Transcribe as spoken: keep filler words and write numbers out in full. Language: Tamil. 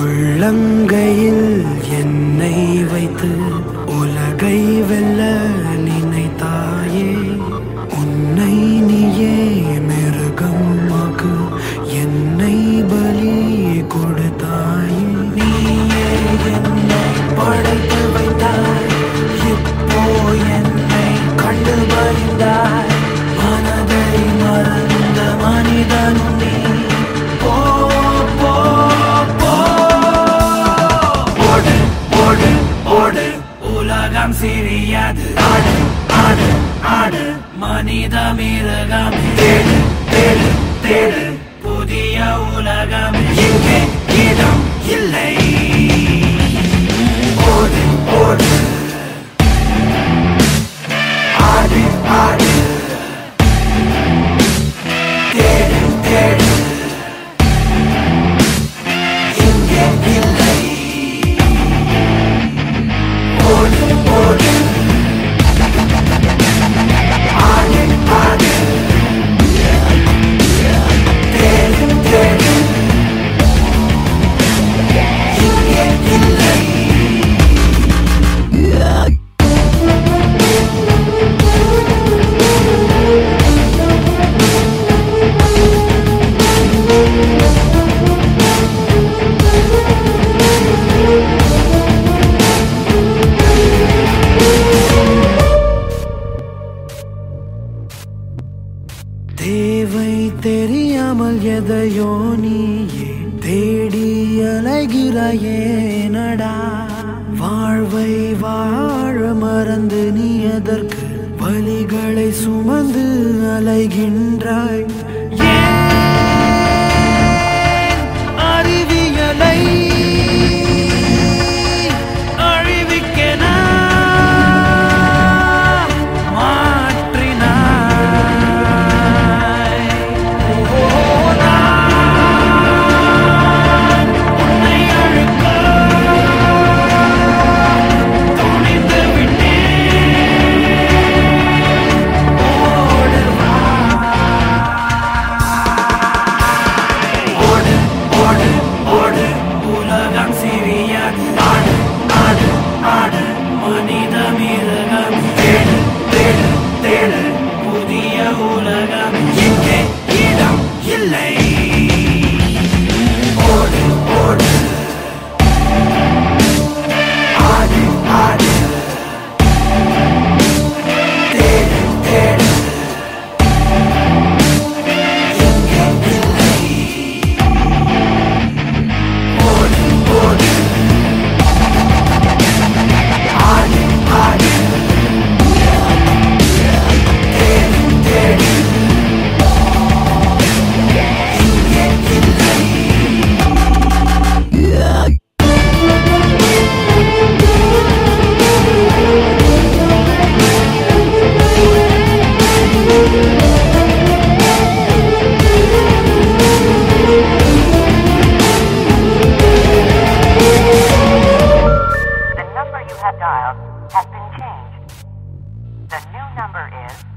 உள்ளங்கையில் என்னை வைத்து உலகை வெல்ல நினைத்தாயே. உன்னை நீயே மிருகமாக்கு என்னை பலி கொடுத்தாயே. நீயே என்னை படைத்து வைத்தாய், இப்போ என்னை கண்டு பயந்தாய். மனதை மறந்த மனிதன் நீ. போ போ போ ஓடு ஓடு ஓடு, உலகம் சிறியது. ஆடு ஆடு ஆடு, மனித மிருகம். தேடு தேடு தேடு, புதிய உலகம். இங்கே இடம் இல்லை. ஓடு ஓடு, ஆடு ஆடு, தேடு தேடு, இங்கே இல்லை. ஓடு ஓடு, ஆடு ஆடு, தேடு தேடு, இங்கே இல்லை. தேவை தெரியாமல் எதையோ நீயே தேடி அலைகிறாயே நடா. வாழ்வை வாழ மறந்து நீ எதற்கு வலிகளை சுமந்து அலைகின்றாய்? ஏன் அறிவியலை அழிவிக்கென மாற்றினாய்? ஓ, நான் உன்னை அழுக்க துணிந்து விட்டேன். ஓடு வா. ஓடு ஓடு ஓடு, உலகம் சிறியது. ஆடு ஆடு ஆடு, மனித மிருகம். தேடு தேடு தேடு, புதிய உலகம். இங்கே இடம் இல்லை. ஓடு ஓடு, ஆடு ஆடு, தேடு தேடு, இங்கே இல்லை. ஓடு ஓடு, ஆடு ஆடு, தேடு தேடு, இங்கே இல்லை. The number you have dialed has been changed. The new number is